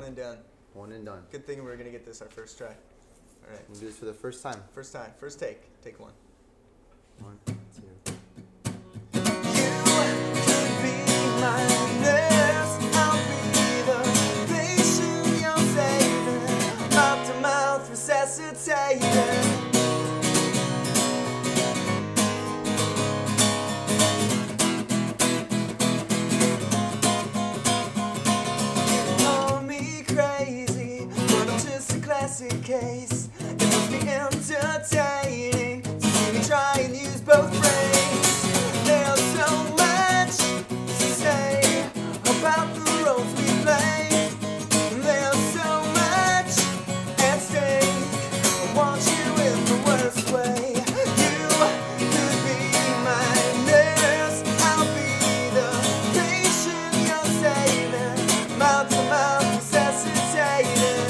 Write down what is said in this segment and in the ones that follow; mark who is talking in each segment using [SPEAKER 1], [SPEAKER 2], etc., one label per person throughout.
[SPEAKER 1] and done.
[SPEAKER 2] One and done.
[SPEAKER 1] Good thing we're going to get this our first try. All right.
[SPEAKER 2] We'll do this for the first time.
[SPEAKER 1] First time. First take. Take one.
[SPEAKER 2] 1, 2.
[SPEAKER 1] You could be my nurse. I'll be the patient you're saving. Mouth to mouth resuscitating. Classic case. It must be entertaining to see me try and use both brains. There's so much to say about the roles we play. There's so much at stake. I want you in the worst way. You could be my nurse. I'll be the patient you're saving. Mouth to mouth resuscitating.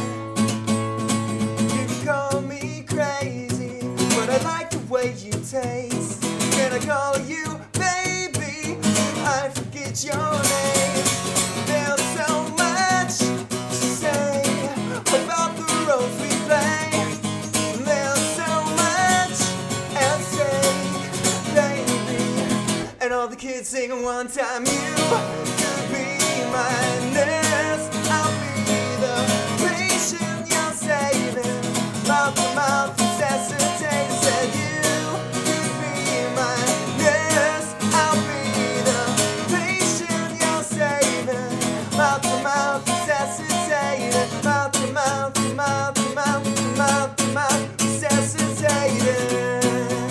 [SPEAKER 1] I like the way you taste. Can I call you baby? I forget your name. There's so much to say about the roles we play. There's so much at stake, baby. And all the kids sing one time. You could be my nurse. I'll be the patient you're saving. Mouth to mouth resuscitating. Said you could be my nurse. I'll be the patient you're saving. Mouth to mouth resuscitating. Mouth to mouth to mouth to mouth to mouth to mouth resuscitating.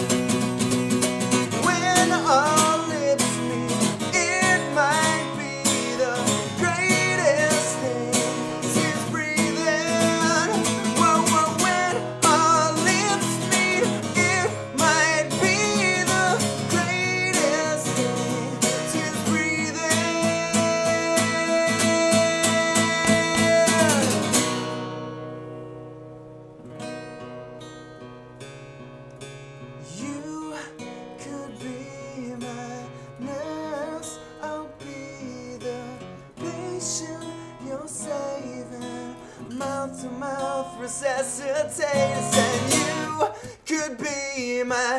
[SPEAKER 1] When our lips meet, it might be the greatest thing since breathing. Whoa, whoa, when our lips meet, it might be the greatest thing since breathing. You could be my nurse. I'll be the patient you're saving. Mouth to mouth resuscitating. And you could be my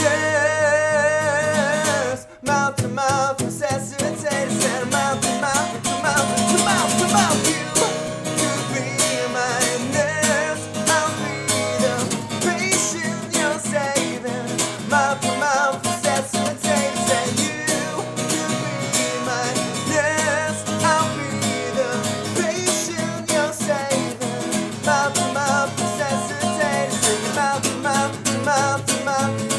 [SPEAKER 1] nurse. Mouth to mouth resuscitating. And mouth to mouth to mouth to mouth to mouth. You could be my nurse. I'll be the patient you're saving. Mouth to mouth resuscitating. And you could be my nurse. I'll be the patient you're saving. Mouth to mouth resuscitating. Mouth to mouth to mouth to mouth.